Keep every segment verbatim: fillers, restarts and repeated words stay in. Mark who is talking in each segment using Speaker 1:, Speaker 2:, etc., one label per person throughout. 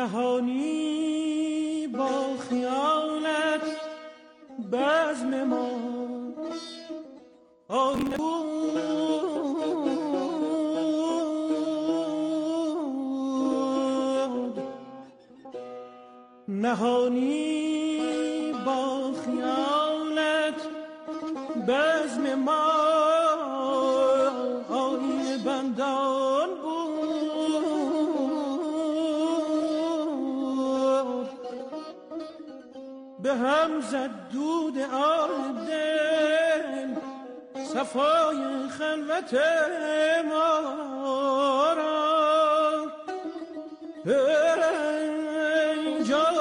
Speaker 1: نهانی با خیالت بزم ما آینه بود، نهانی با خیالت بزم ما آینه بندان بود، به هم زد دود آه دل صفای خلوت ما را. ای جان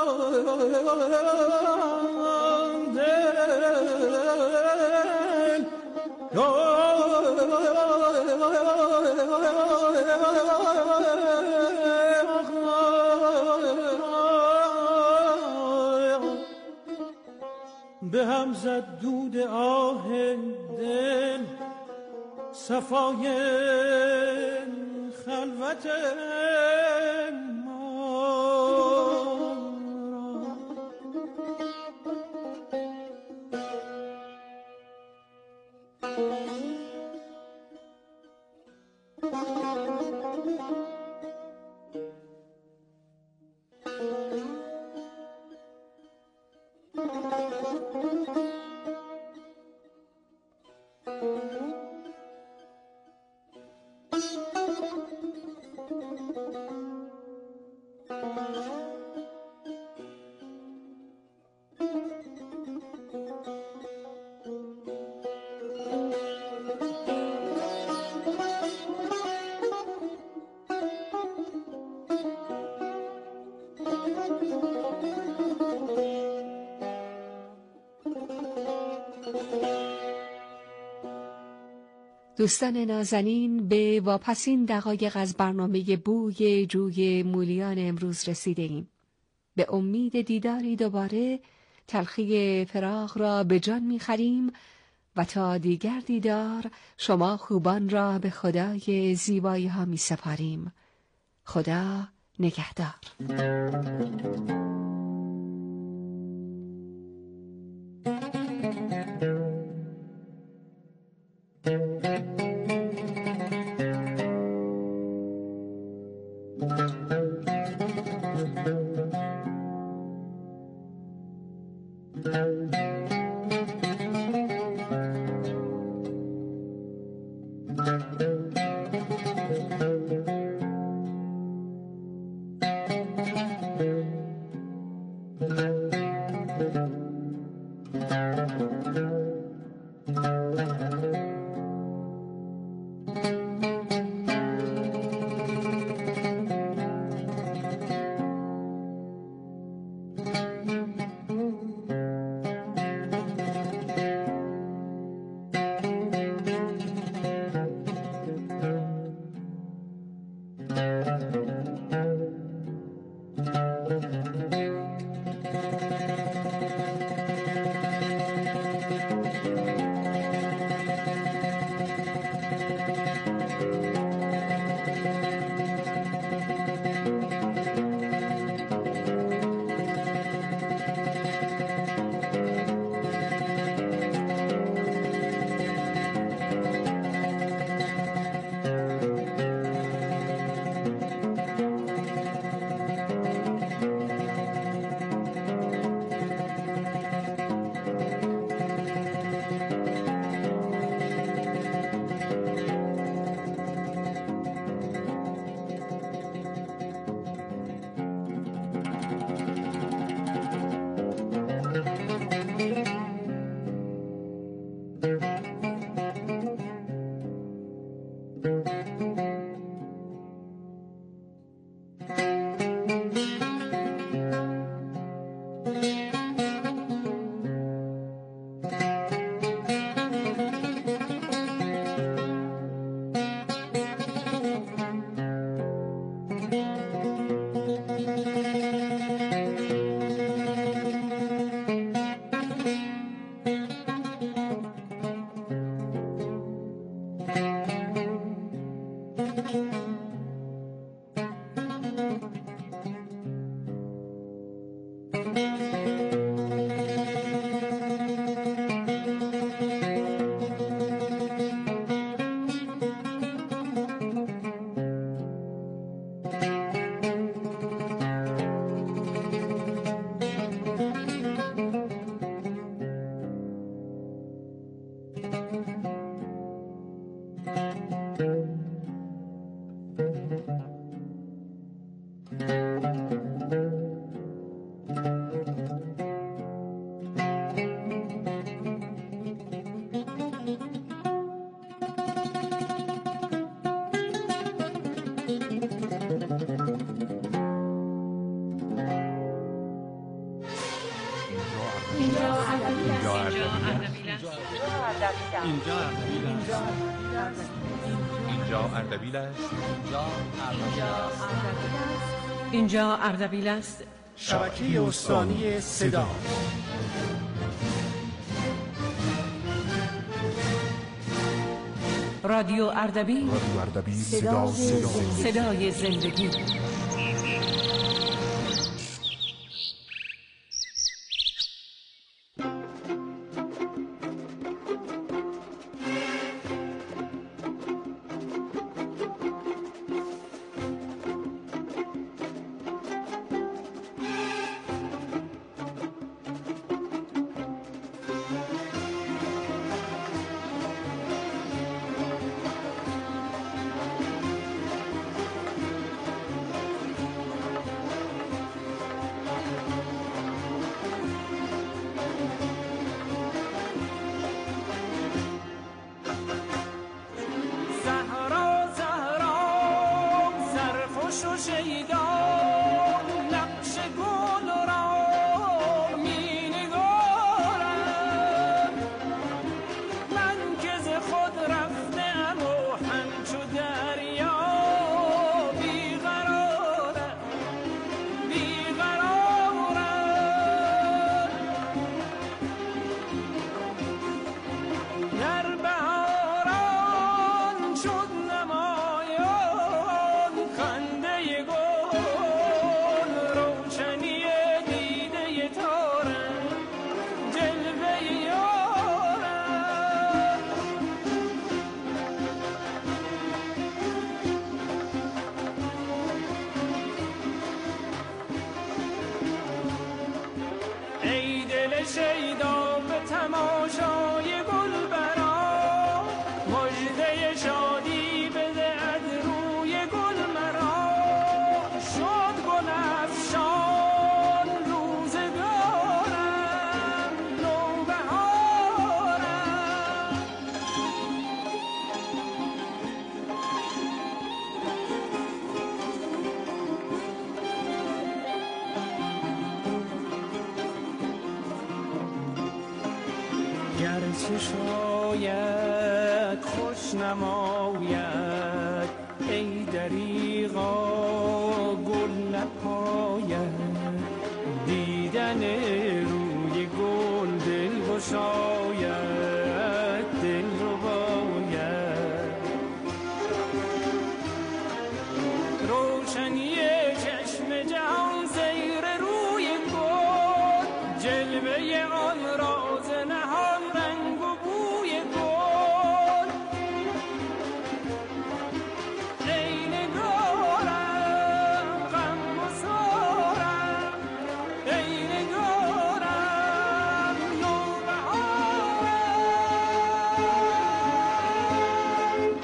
Speaker 1: به هم زد دود آه دل صفای خلوت ما
Speaker 2: دوستان نازنین، به واپسین دقایق از برنامه بوی جوی مولیان امروز رسیده ایم. به امید دیداری دوباره تلخی فراق را به جان می‌خریم و تا دیگر دیدار شما خوبان را به خدای زیبایی ها می‌سپاریم. خدا نگهدار.
Speaker 3: اینجا اردبیل است.
Speaker 4: اینجا اردبیل است.
Speaker 1: شبکه استانی صدا.
Speaker 4: رادیو اردبیل.
Speaker 5: رادیو اردبیل. صدا صدا
Speaker 4: صدای زندگی.
Speaker 1: شیدا به تماشای گل برا، مژده شادی بده از روی گل مرا. شد گل افشان روزگارم، نوبهارم. گرچه شاید خوش نماید، ای دریغا گل نپاید. دیدن روی گل دل گشاید، دل رو باید. روشنی چشم جهان سیر روی گل، جلوه آن راز نهان رنگ و بوی گل. ای نگارم غم گسارم، ای نگارم نوبهارم.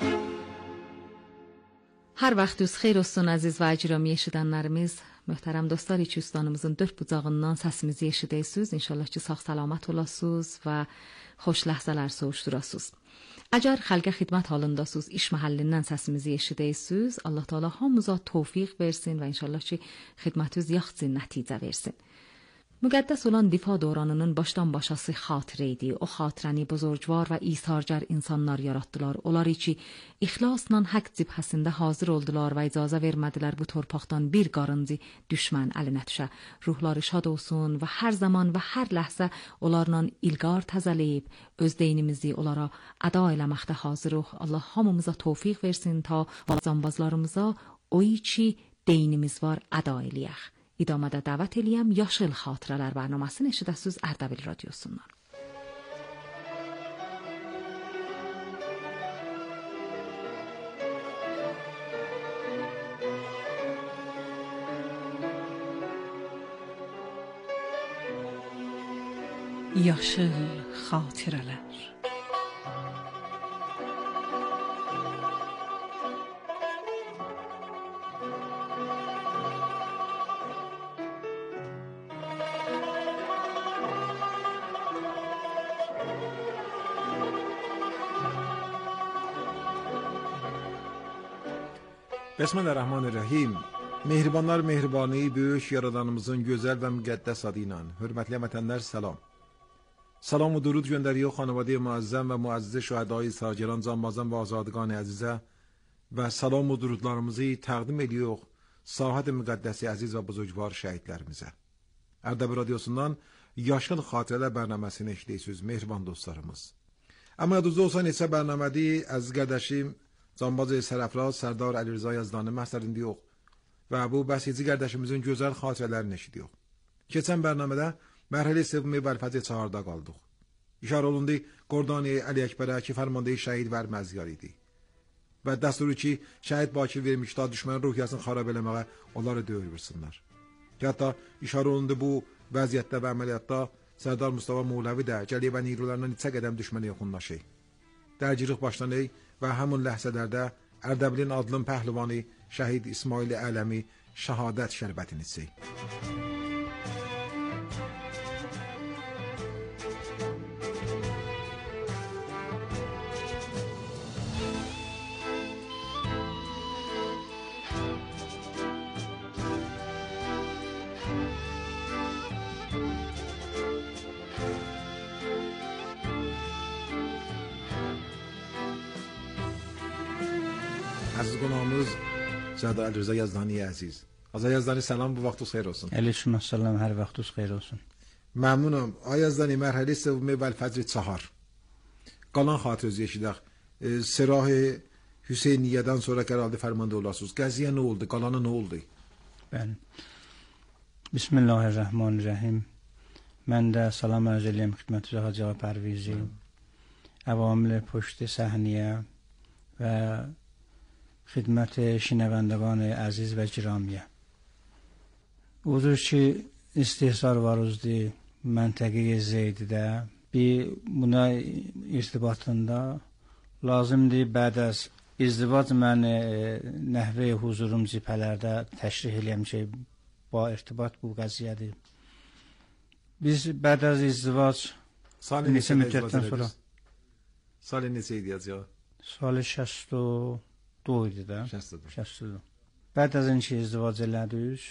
Speaker 2: Hər vaxtınız xeyir olsun əziz və icramiyə eşidənlərimiz. Möhtərəm dostlar, içüstanımızın dörd bucağından səsimizi eşidəysiniz. İnşallah ki, sağ salamat olasınız və xoş ləhzələr soğuşdurasınız. Əgər xalqa xidmət halındasınız, iş məhəllindən səsimizi eşidəysiniz, Allah Teala hamımıza tövfiq versin və inşallah ki, xidmətiniz yaxşı nəticə versin. Müqəddəs olan difa dövranının başdan başası xatirə idi. O xatirəni buzurgvar və isargar insanlar yaratdılar. Onlar ki, ixlasla haqq cibhəsində hazır oldular və icazə vermədilər bu torpaqdan bir qarıncı düşmən əlinə düşə. Ruhları şad olsun və hər zaman və hər ləhzə onlarla ilqar təzələyib, öz deynimizi onlara əda eləməkdə hazırıq. Allah hamımıza tövfiq versin ta canbazlarımıza o ki deynimiz var əda eləyək. İdamada dəvət eləyəm Yaşıl Xatirələr bərnaməsini eşidəsiniz Ərdəbil radiosundan.
Speaker 4: Yaşıl Xatirələr.
Speaker 5: Bismillahirrahmanirrahim. Mehribanlar mehribanı böyük yaradanımızın gözəl və müqəddəs adı ilə. Hörmətli vətənlər, salam. سلام و درود گندری و خانواده معظم و معزز شهدای سرجران زنبازان و آزادگان عزیزه و سلام و درودlarımızı təqdim ediyor Sahət Müqəddəsi əziz və buzurgvar şəhidlərimizə. Ərdəbil Radyosu'ndan Yaşıl Xatirələr bərnaməsini eşləyirsiniz, mehriban dostlarımız. Amma yadınızda olsa neçə bərnamədi əziz qardaşım Canbaz Sərəfraz Sərdar Əli Rıza Yazdanı məhsərində yox və bu bəsici qardaşımızın gözəl xatirələrini eşidiyor. Keçən bərnamədə mərhələ sevimi bəlfəzi çağırda qaldıq. İşar olundu Qordani Əli Əkbərə ki fərmandeyi şəhid və məzyar idi. Və dəsturu ki şəhid Bakir vermişdi düşmənin ruhiyyəsini xarab eləməyə onları döyür vursunlar. Ki hətta işar olundu bu vəziyyətdə və əməliyyatda Sərdar Mustafa Muğləvi də Gəliyə və Nirrularından neçə qədəm düşmənə yaxınlaşır. Dərcilik başlanır və həmin ləhzələrdə Ərdəbilin adlın pəhlivanı şəhid İsmail Ələmi şəhadət şərbətini içir. Aziz qonağımız Sərdar Əli Rıza Yazdani əziz. Azay Yazdani salam, bu vaxtınız xeyir olsun.
Speaker 3: Əleyhissalam salam, hər vaxtınız xeyir olsun.
Speaker 5: Məmnunam. Ay Yazdani mərhələ sevimi və fəcr çahar. Qalan xatirənizi eşidək. E, Sirah Hüseyniyyədən sonra qərarlı fərmanda olasınız. Qəziyə nə oldu? Qalana nə oldu?
Speaker 3: Bəli. Bismillahirrahmanirrahim. Mən də salam arz edirəm xidmətinizə Hacı Ağa Pərvizi, əvamil puşti səhniyə və xidmət şinəvəndəqan əziz və giramiyə. Odur ki, istihsar var uzdi məntəqi Zeydidə. Bir buna irtibatında lazımdır bəd az izdivac mən e, nəhvə huzurum cipələrdə təşrih eləyəm ki, ba irtibat bu qəziyyədir. Biz bəd az izdivac neçə müddətdən sonra
Speaker 5: Salı neçə idi acaba?
Speaker 3: Salı şəst و دو idi də.
Speaker 5: şəst و دو.
Speaker 3: Bəd az ki izdivac elədik.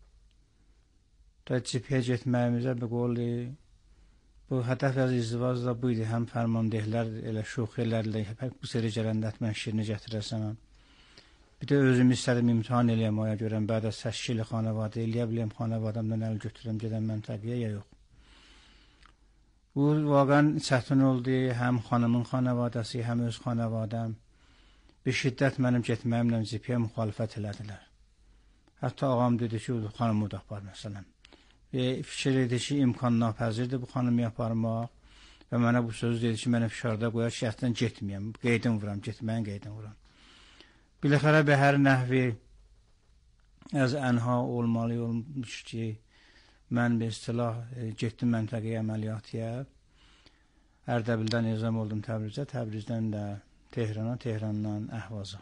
Speaker 3: Da cipəyə getməyimizə bir qoli bu hədəf az izdivac da bu idi. Həm fərmandehlər elə şoxelərlə bu seri gələndə mən şirini gətirəsəm. Bir də özüm istədim imtahan eləyəm oya görəm. Bəd az təşkili xanəvadə eləyə biləm, xanəvadamdan əl götürəm, gedəm məntəqiyə ya yox. Bu vaqən çətin oldu. Həm xanımın xanəvadəsi, həm öz xanəvadəm. Bir şiddət mənim getməyimlə cipəyə müxalifət elədilər. Hətta ağam dedi ki, xanımı da apar məsələn. Və fikir dedi ki, imkan napəzirdir bu xanımı yaparmaq. Və mənə bu sözü dedi ki, mənə fişarda qoyar ki, həttən getməyəm, qeydin vuram, getməyin qeydin vuram. Biləxərə bir hər nəhvi az ənha olmalı olmuş ki, mən bir istilah e, getdim məntəqiyə əməliyyatiyə. Ərdəbildən nizam oldum Təbrizə, Təbrizdən də Tehrana, Tehrandan Əhvaza.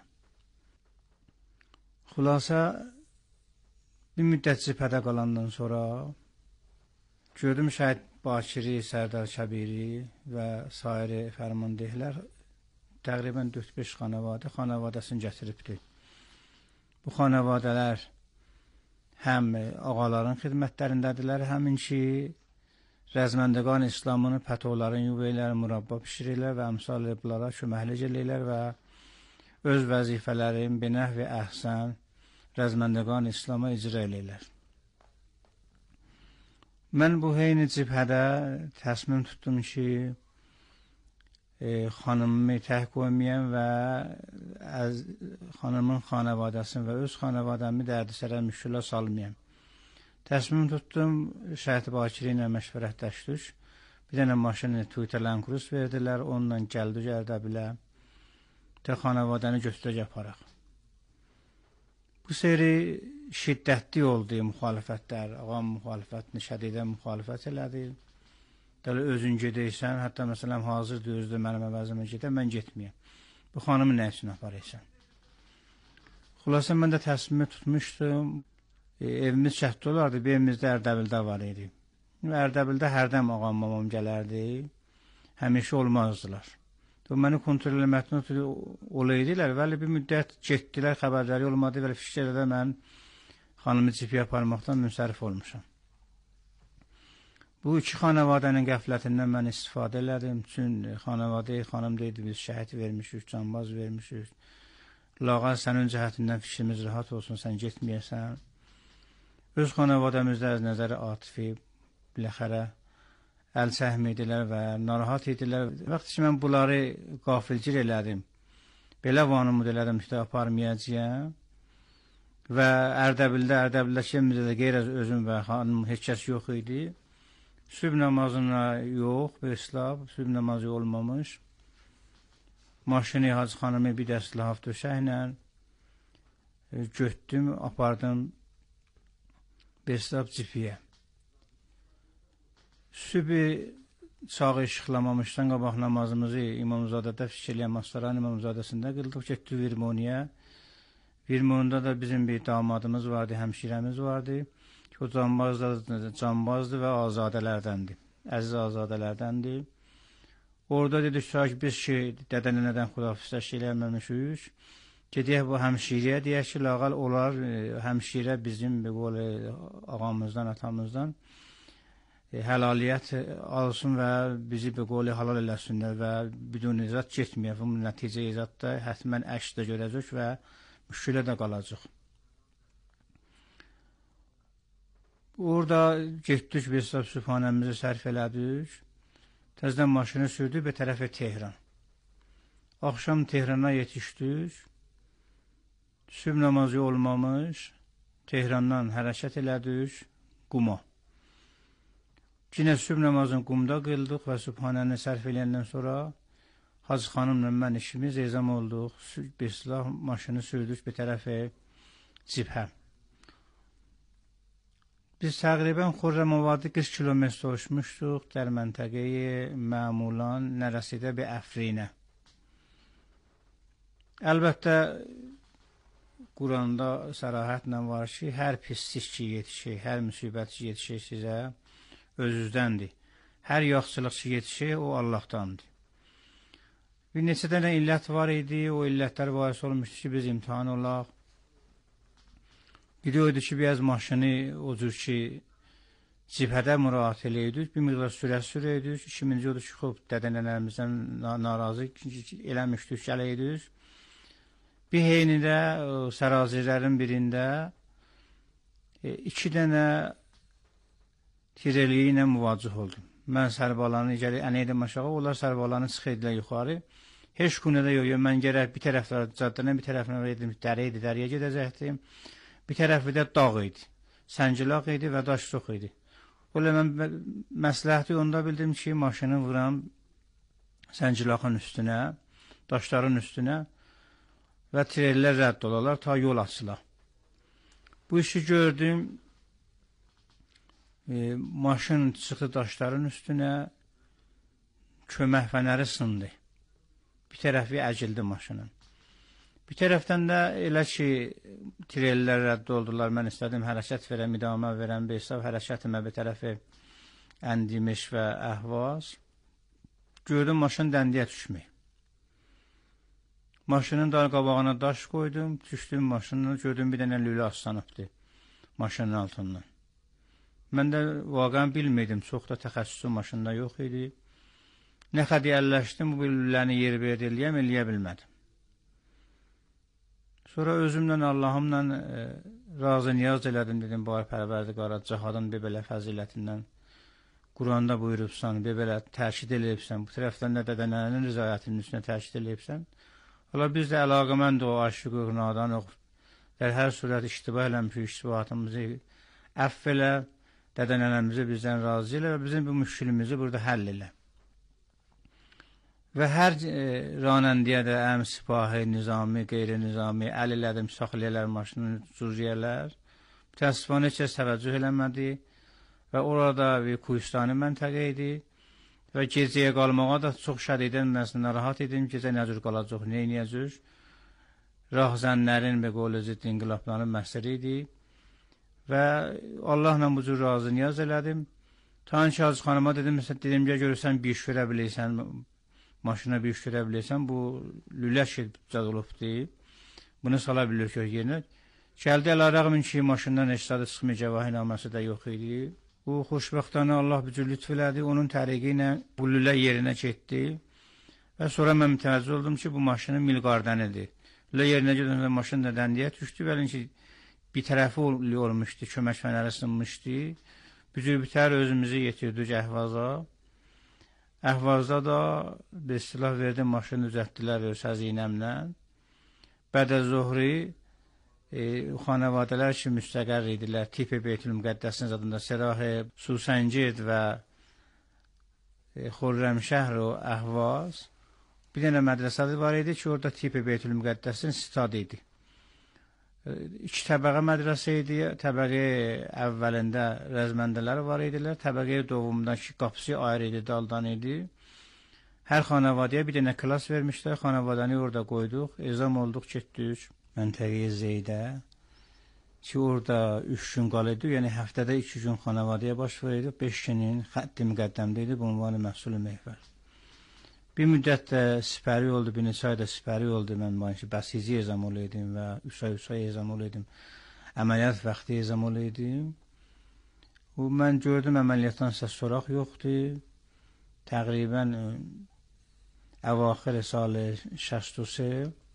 Speaker 3: Xülasə, bir müddət cipədə qalandan sonra gördüm şəhid Bakiri, Sərdar Kəbiri və sairi fərmandehlər təqribən dörd beş xanəvadə xanəvadəsini gətiribdir. Bu xanəvadələr həm ağaların xidmətlərindədirlər, həmin ki Rəzməndəqan İslamını pətoların yuveylər, murabba pişirirlər və əmsal bunlara köməklik eləyirlər və öz vəzifələrin binəh və əhsən Rəzməndəqan İslama icra eləyirlər. Mən bu heyni cibhədə təsmim tutdum ki, e, xanımımı tək qoymayam və əz, xanımın xanəvadəsini və öz xanəvadəmi dərdisərə müşkülə salmayam. Təsmim tutdum, Şəhid Bakiri ilə məşvərətləşdik. Bir dənə maşını Toyota Land Cruiser verdilər, onunla gəldik Ərdəbilə. Də xanəvadəni götürək aparaq. Bu seri şiddətli oldu müxalifətlər. Ağam müxalifətini, şədidə müxalifət elədi. Dələ özün gedəysən, hətta məsələn hazırdır özdə mənim əvəzimə gedə, mən getməyəm. Bu xanımı nə üçün aparaysan? Xülasə mən də təsmimi tutmuşdum. E, evimiz şəhətdə olardı, bir evimizdə Ərdəbildə var idi. Ərdəbildə hərdən ağam mamam gələrdi, həmişə olmazdılar. Məni kontrol eləməkdən olaydilər, vəli bir müddət getdilər, xəbərləri olmadı, vəli fikirdə də mən xanımı cipiyə aparmaqdan münsərif olmuşam. Bu iki xanavadənin qəflətindən mən istifadə elədim. Çün xanavadəyə xanım deyildi, biz şəhət vermişik, canbaz vermişik. Lağaz sənin cəhətindən fikrimiz rahat olsun, sən getməyəsən. Öz xanavadəmizdə az nəzəri atifi, biləxərə, əl səhm idilər və narahat idilər. Vaxt ki, mən bunları qafilcir elədim. Belə vanımı elədim ki, aparmayacağım. Və Ərdəbildə, Ərdəbildə kimizdə də qeyr özüm və xanım heç kəs yox idi. Sübh namazına yox, bəslab, sübh namazı olmamış. Maşını Hacı xanımı bir dəstlə hafdöşəklə götdüm, apardım bəslab cipiyə. Sübh çağı işıqlamamışdan qabaq namazımızı İmamzadədə Fikirliyən Mastaran İmamzadəsində qıldıq, getdik Virmoniyə. Virmonda da bizim bir damadımız vardı, həmşirəmiz vardı. O canbaz da canbazdır və azadələrdəndir. Əziz azadələrdəndir. Orada dedik ki, biz ki, dədə-nənədən xudafizləş eləməmişik. Gedək bu həmşiriyə deyək ki, lağal olar, həmşirə bizim böyle, ağamızdan, atamızdan e, həlaliyyət alsın və bizi böyle, halal eləsinlər və bidun izat getməyək. Bu nəticə izatda hətmən əşdə görəcək və müşkülə də qalacaq. Orada getdik, biz sübhanəmizi sərf elədik. Təzdən maşını sürdük bir tərəfə Tehran. Axşam Tehrana yetişdik. Sübh namazı olmamış. Tehrandan hərəkət elədik Quma. Yine sübh namazını Qumda qıldıq və sübhanəni sərf eləyəndən sonra Hacı xanımla mən işimiz ezam olduq. Bir silah maşını sürdük bir tərəfə Cibhə. Biz təqribən Xürrəmavadı qırx kilometr uçmuşduq در məntəqəyi məmulan nərəsidə bir Əfrinə. Əlbəttə Quranda sərahətlə var ki, hər pislik ki yetişir, hər müsibət ki yetişir sizə özüzdəndir. Hər yaxşılıq ki yetişir, o Allahdandır. Bir neçə dənə illət var idi, o illətlər varis olmuşdu ki, biz imtihan olaq. Biri oydu ki, biz maşını o cür ki, cibhədə müraat eləydik, bir miqdar sürət sürəydik. İkinci odur ki, xub, dədənələrimizdən narazı eləmişdik, gələydik. Bir heynində, sərazirlərin birində iki dənə tireliyi ilə müvacih oldum. Mən sərbalanı gəlir, ənəydim aşağı, onlar sərbalanı çıxıydılar yuxarı. Heç günədə yox, mən gərək bir tərəflər caddədən bir tərəflə verdim, dərə idi, dərəyə gedəcəkdim. Bir tərəfi də dağ idi, səncilaq idi və daş çox idi. Ola mən məsləhəti onda bildim ki, maşını vuram səncilaqın üstünə, daşların üstünə və tirellər rədd olarlar, ta yol açılar. Bu işi gördüm, e, maşın çıxdı daşların üstünə, kömək fənəri sındı. Bir tərəfi əcildi maşının. Bir tərəfdən də elə ki, tirellər rədd oldular, mən istədim hərəkət verəm, idamə verəm, beysab hərəkətimə bir tərəfi əndimiş və əhvaz. Gördüm, maşın dəndiyə düşmək. Maşının da qabağına daş qoydum, düşdüm maşını, gördüm bir dənə lülə aslanıbdır maşının altından. Mən də vaqən bilmirdim, çox da təxəssüsüm maşında yox idi. Nə xədi əlləşdim, bu lüləni yer verdi, eləyəm, eləyə bilmədim. Sonra özümlə, Allahımla e, razı niyaz elədim, dedim, bari pərverdigara, cihadın bir belə fəzilətindən Quranda buyurubsan, bir belə təkid eləyibsən, bu tərəfdən də dədənənin rızayətinin üstünə təkid eləyibsən. Ola biz də əlaqəmənd o aşıq nadan oxub, der hər surət iştibah eləmişik, iştibahatımızı əff elə, dədənənəmizi bizdən razı elə və bizim bu müşkülümüzü burada həll elə. Və hər e, ranəndiyə də əm sipahi, nizami, qeyri-nizami, əl elədim, saxlayələr maşını, cüziyələr. Təəssüfən heç kəs təvəccüh eləmədi və orada bir Kuyistani məntəqə idi və gecəyə qalmağa da çox şədidən məsələn narahat idim, gecə nə cür qalacaq, nə eləyəcək. Rahzənlərin və qolu zidd inqilabların məsəri idi və Allahla bu cür razı niyaz elədim. Tanrı Hacı xanıma dedim, məsələn, dedim, görürsən, bir iş verə bilirsən, maşına bir iş görə bilirsən, bu lülə şircad olubdur, bunu sala bilir ki, yerinə. Gəldi, ələ rəğmin ki, maşından eşsadı çıxmayacaq, vahiy naməsi də yox idi. O xoşbəxtانه Allah bir cür lütf elədi, onun təriqi ilə bu lülə yerinə getdi və sonra mən mütəvəccüh oldum ki, bu maşının milqardənidir. Lülə yerinə gedəndə maşın da dəndiyə düşdü, bəli bir tərəfi olmuşdu, kömək fənəri sınmışdı. Bir cür bitər özümüzü yetirdik Əhvaza. Əhvazda da bir silah verdi, maşını düzəltdilər öz həzinəmlə. Bədə Zuhri e, xanavadələr ki, müstəqər idilər. Tipi Beytül Müqəddəsin adında Sərahı Susəngid və e, Xürrəmşəhr o Əhvaz. Bir dənə mədrəsədə var idi ki, orada Tipi Beytül Müqəddəsin stadı idi. E, iki təbəqə mədrəsə idi. Təbəqə əvvəlində rəzməndələr var idilər. Təbəqə doğumundakı qapısı ayrı idi, daldan idi. Hər xanavadəyə bir dənə klas vermişlər. Xanavadəni orada qoyduq. Ezam olduq, getdik məntəqəyə Zeydə ki, orada üç gün qalıydı. Yəni, həftədə iki gün xanavadəyə baş verirdi. Beş günün xətti müqəddəmdə idi. Bu ünvanı məhsul mehvər. Bir müddət də sipəri oldu, bir neçə ayda sipəri oldu. Mən bəsici ezam olaydım və üç ay üç ay ezam olaydım. Əməliyyat vaxtı ezam olaydım. Mən gördüm, əməliyyatdan səs soraq yoxdur. Təqribən əvaxir salı şəst və sə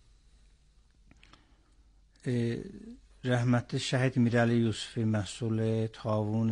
Speaker 3: e, rəhmətli şəhid Mirəli Yusufi məhsulu tavun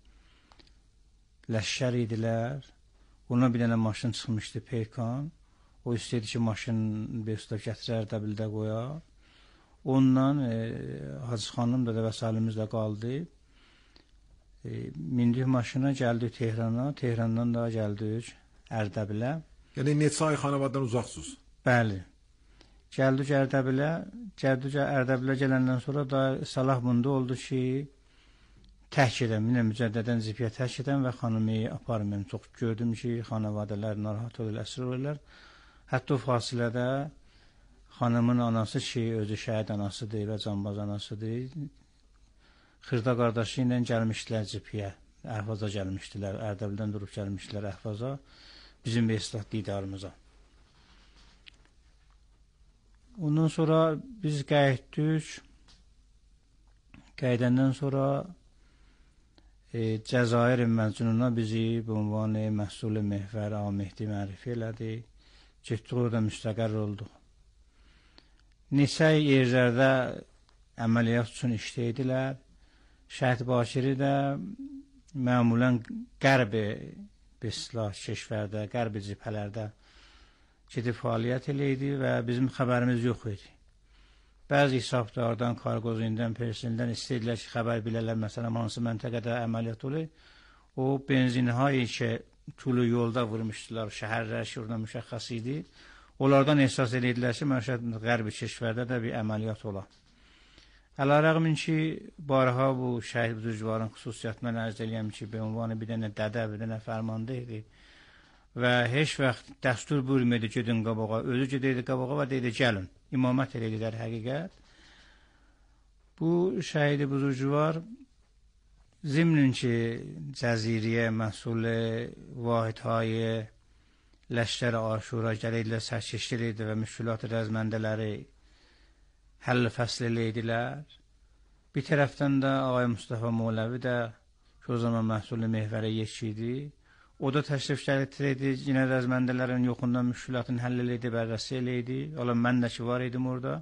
Speaker 3: ləşkər idilər. Ona bir dənə maşın çıxmışdı, Peykan. O istəyirdi ki, maşın bir usta gətirər, dəbildə qoyar. Ondan e, Hacı xanım da da vəsalimizlə qaldı. E, mindik maşına, gəldik Tehrana. Tehrandan da gəldik Ərdəbilə.
Speaker 5: Yəni neçə ay xanavadan uzaqsınız?
Speaker 3: Bəli. Gəldik Ərdəbilə. Gəldik Ərdəbilə gələndən sonra da salah bunda oldu ki, tək edəm, yine mücəddədən zipiyə tək edəm və xanımı aparım. Mən çox gördüm ki, xanavadələr narahat olurlar, əsir olurlar. Hətta o fasilədə xanımın anası ki, özü şəhid anasıdır və canbaz anasıdır, Xırda qardaşı ilə gəlmişdilər zipiyə, Əhvaza gəlmişdilər, Ərdəbildən durub gəlmişdilər Əhvaza, bizim Beslah didarımıza. Ondan sonra biz qayıtdük, qayıdandan sonra e, Cəzair Məcnununa bizi bu ünvanı Məhsul Mehvər Amehdi mərifə elədi, getdik orada müstəqər olduq. Neçə yerlərdə əməliyyat üçün işləydilər, Şəhid Bakiri də məmulən qərbi Beslah keşvərdə, qərbi cibhələrdə gedib fəaliyyət eləydi və bizim xəbərimiz yox idi. Bəzi hesabdardan, kargozindən, persindən istədilər ki, xəbər bilərlər, məsələn, hansı məntəqədə əməliyyat olur. O benzinhayı ki, tulu yolda vurmuşdular, şəhərlər ki, orada müşəxəs idi. Onlardan ehsas elədilər ki, məşəd qərbi keşvərdə də bir əməliyyat olar. Ələ-rəğmin ki, barha bu şəhid buzurgvarın xüsusiyyətindən ərz eləyəm ki, bir ünvanı bir dənə dədə, bir dənə fərmanda idi və heç vaxt dəstur buyurmaydı gedin qabağa, özü gedəydi qabağa və deydi gəlin, imamət eləyirlər həqiqət. Bu şəhid buzurgvar zimnin ki, cəziriyə məhsulü vahidhayı ləşkər aşura gələklə sərkeşdir idi və müşkülat rəzməndələri həll fəsl eləydilər. Bir tərəfdən də Ağay Mustafa Moğləvi də ki, o zaman məhsulü mehvərə yekiydi. O da təşrif gətirəydi, yine rəzməndələrin yoxundan müşkülatın həll eləydi, bərrəsi eləydi. Ola mən də ki, var idim orada.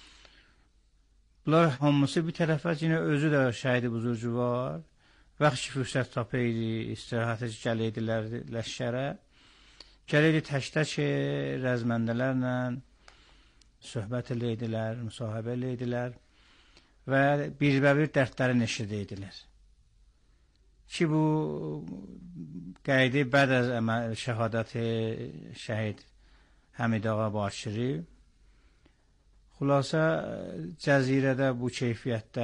Speaker 3: Bunlar hamısı bir tərəfə yine özü də şəhid buzurcu var. Vaxt ki, fürsət tapıydı, istirahətə gələydilər ləşkərə. Gələydi tək-tək rəzməndələrlə söhbət eləydilər, müsahibə eləydilər və bir-bir dərdlərin eşidiydilər. Ki, bu qaydı bəd az şəhadəti şəhid Həmid Ağa Bakiri. Xülasə, cəzirədə bu keyfiyyətdə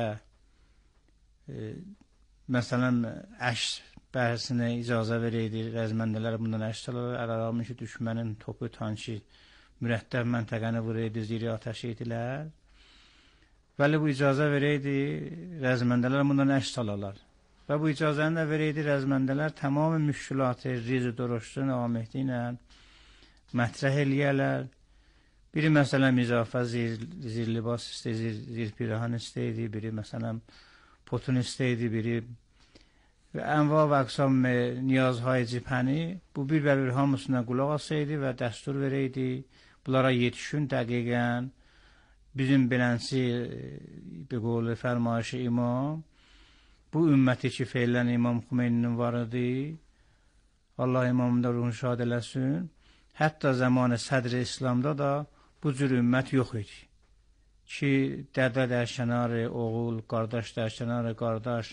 Speaker 3: e, məsələn, əks bəhsinə icazə verəydi, rəzməndələr bundan əks alır, ələ-rağmen ki, düşmənin topu, tanki, mürəttəb məntəqəni vuraydı, ziri ateş eydilər. Vəli bu icazə verəydi, rəzməndələr bundan əks alırlar. Və bu icazəni də verəydi, rəzməndələr tamamı müşkülatı, riz-i doroşluğun amihdi ilə mətrəh eləyərlər. Biri məsələn izafə zir, zir libas istəyir, zir, zir pirahan istəyirdi, biri məsələn potun istəyirdi, biri və ənva və əqsam niyazهای cipəni bu bir-bir hamısına qulaq asaydı və dəstur verəydi. Bunlara yetişün dəqiqən bizim belənsi bir qolu fərmayışı imam bu ümməti ki feylən İmam Xümeyninin var idi. Allah imamın da ruhunu şad eləsin. Hətta zamanı sədr-i İslamda da bu cür ümmət yox idi. Ki dədə dərkənarı oğul, qardaş dərkənarı qardaş,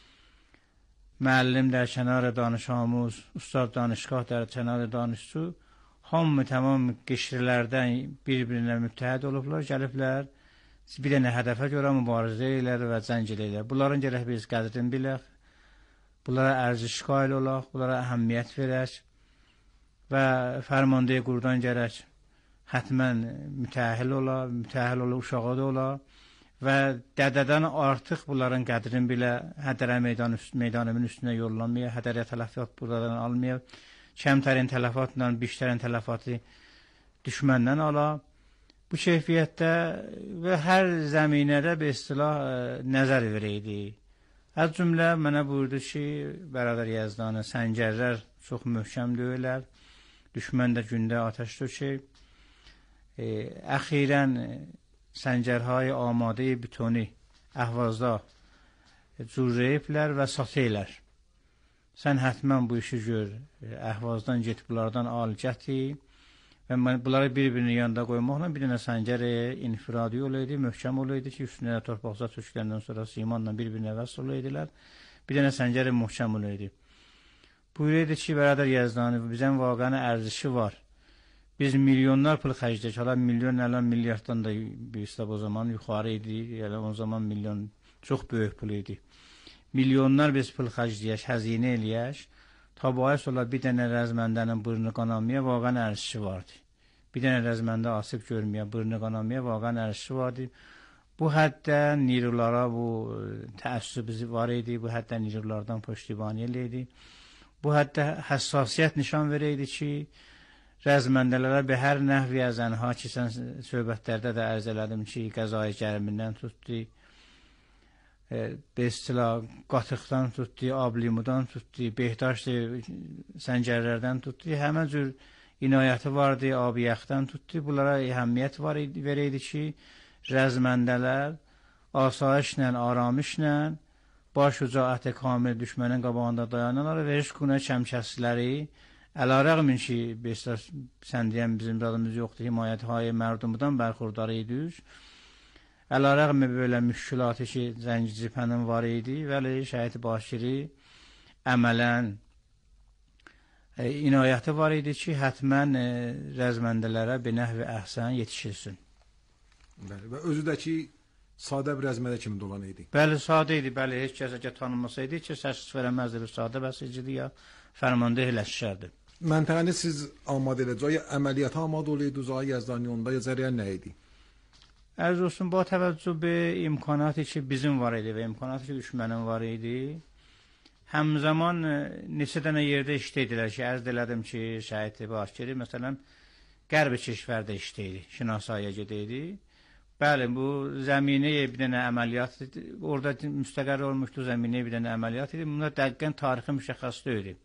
Speaker 3: müəllim dərkənarı danışamuz, ustad danışqah dərkənarı danışçu, hamı tamam qişrilərdən bir-birinə müttəhid olublar, gəliblər, bir dənə hədəfə görə mübarizə elər və cəng elər. Bunların gərək biz qədrini bilək, bunlara ərziş qail olaq, bunlara əhəmiyyət verək və fərmandeyi qurdan gərək hətmən mütəhil ola, mütəhil ola, uşağı da ola və dədədən artıq bunların qədrini bilə, hədərə meydan üst, meydanımın üstünə yollanmaya, hədərə tələfat buradan almaya, kəmtərin tələfatla, biştərin tələfatı düşməndən ala. Bu keyfiyyətdə və hər zəminədə bir istilah nəzər verəydi. Az cümlə mənə buyurdu ki, Bərədər Yəzdanı, səngərlər çox möhkəm döyülər, düşmən də gündə atəş dökür. E, əxirən səngərهای amadə bütoni əhvazda cürrəyiblər və satıylar. Sən hətmən bu işi gör, əhvazdan get, bunlardan al, gəti və bunları bir-birinin yanında qoymaqla bir dənə səngər infiradi olaydı, möhkəm olaydı ki, üstünə torpaqza töküləndən sonra simanla bir-birinə vəsl olaydılar. Bir dənə səngər möhkəm olaydı. Buyuruydu ki, Bərədər Yəzdani, bizən vaqənin ərzişi var. Biz milyonlar pul xərcləyək, hala milyon, əlan milyarddan da bir istab o zaman yuxarı idi, yəni o zaman milyon çox böyük pul idi. Milyonlar biz pul xərcləyək, həzinə eləyək, tabayəs ola bir dənə rəzməndənin bırını qanamaya vaqənin ərzişi vardı. Bir dənə rəzməndə asıb görməyə, bırını qanamaya vaqənin ərzişi vardı. Bu həddə nirulara bu təəssüb var idi, bu həddə nirulardan pöştibani eləydi. Bu həddə həssasiyyət nişan verəydi ki, rəzməndələrə bir hər nəhvi əzənha ki, sən söhbətlərdə də ərz elədim ki, qəzai gərimindən tutdu, e, bestila qatıqdan tutdu, ablimudan tutdu, behdaşdı səngərlərdən tutdu, həmən cür inayəti vardı, abiyəxdən tutdu. Bunlara əhəmiyyət var idi, verəydi ki, rəzməndələr asayişlə, aramışla, baş ucaəti kamil düşmənin qabağında dayanırlar və heç günə kəmkəsiləri əlarəqmin ki, sən deyən bizim radımız yoxdur, himayət-hay mərdumudan bərxurdar idik. Əlarəqmin belə müşkülatı ki, zəngi cipənin var idi, vəli şəhid Bakiri əmələn e, inayəti var idi ki, hətmən e, rəzməndələrə bir nəhvi əhsən yetişilsin.
Speaker 5: Bəli, və özü də ki, sadə bir rəzmədə kimi dolan idi. Bəli,
Speaker 3: sadə idi, bəli, heç kəsə ki, tanınmasaydı ki, səs verəməzdi bir sadə bəsicidir ya fərmanda eləşişərdi.
Speaker 5: Məntəqəni siz amadə edəcək, əməliyyata amadə olaydı Uzay Yəzdani onda, ya zəriyən nə idi?
Speaker 3: Ərz olsun, bu təvəccüh bir imkanatı ki, bizim var idi və imkanatı ki, düşmənin var idi. Həmzaman neçə dənə yerdə işləydilər ki, ərz elədim ki, şəhid Bakiri, məsələn, qərb keşvərdə işləydi, şinasaya gedəydi. Bəli, bu zəminəyə bir dənə əməliyyat idi, orada müstəqər olmuşdu, zəminəyə bir dənə əməliyyat idi. Bunlar dəqiqən tarixi müşəxəsli idi.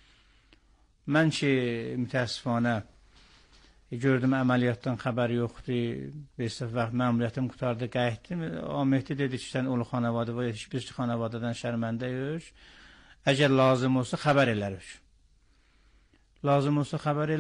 Speaker 3: Mən ki, mütəəssifanə gördüm, əməliyyatdan xəbər yoxdur, bir vaxt məmuliyyətim qutardı, qayıtdım. Ahmeti dedi ki, sən olu xanavadı var, heç bir xanavadadan şərməndə yox. Əgər lazım olsa, xəbər elərik. Lazım olsa, xəbər elərik.